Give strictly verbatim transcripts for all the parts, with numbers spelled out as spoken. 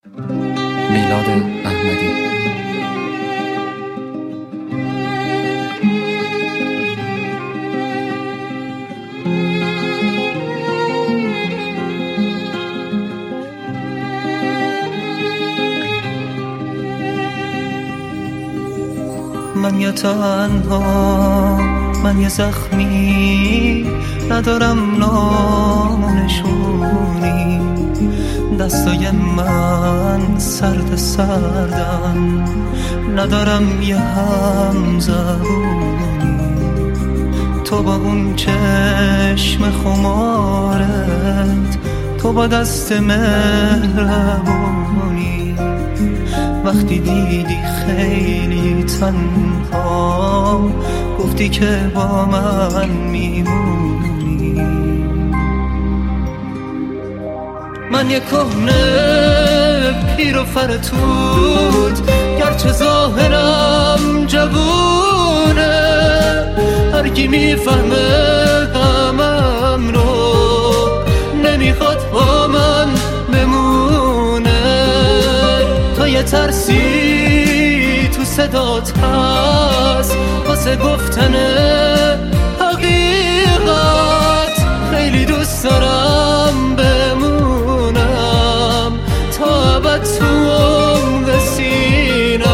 میلاد احمدی. من یه تنها، من یه زخمی، ندارم نام و نشونی. دستای من سرد سردن، ندارم یه هم زبونی. تو با اون چشم خمارت، تو با دست مهربونی. وقتی دیدی خیلی تنها، گفتی که با من میمونی. من یه کهنه پیر و فرتود، گرچه ظاهرم جوونه. هرکی میفهمه غمم رو، نمیخواد با من بمونه. تو یه ترسی تو صدات هست واسه گفتن حقیقت. خیلی دوست دارم بمونم تا ابد تو عمق سینه‌ات.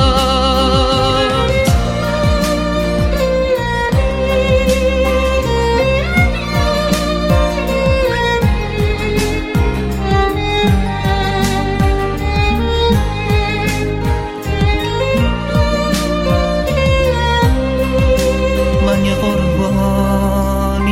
من یه قربانی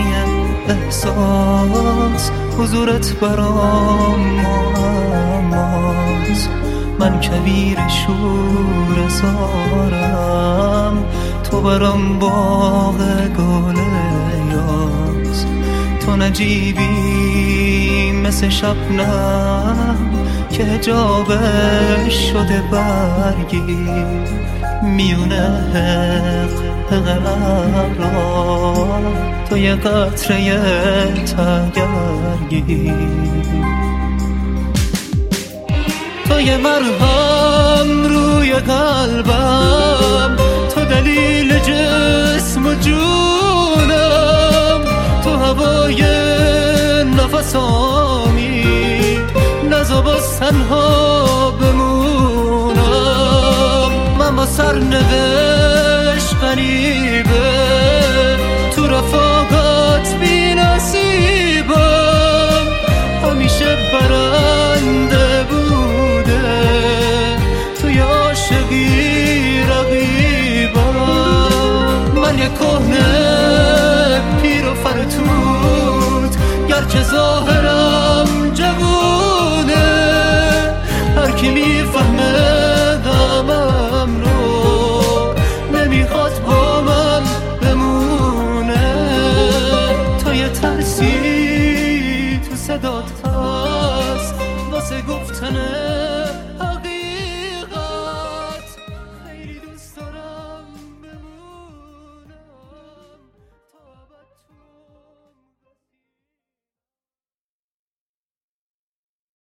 احساس، حضورت برام معماست. من کویر شور زارم، تو برام باغ گل یاس. تو نجیبی مثل شبنم که حجابش شده برگی. میونه قرار تو یه قطره تگرگی. تو یه مرهم روی قلبم، تو دلیل جسم و جونم. تو هوای نفسامی، نزا باز تنها بمونم. من با سرنوشت غریبه، تو رفاقت بی نصیبم. همیشه برنده بوده، توی عاشقی رقیبم. من یه کهنه پیر و فرتود، گرچه ظاهر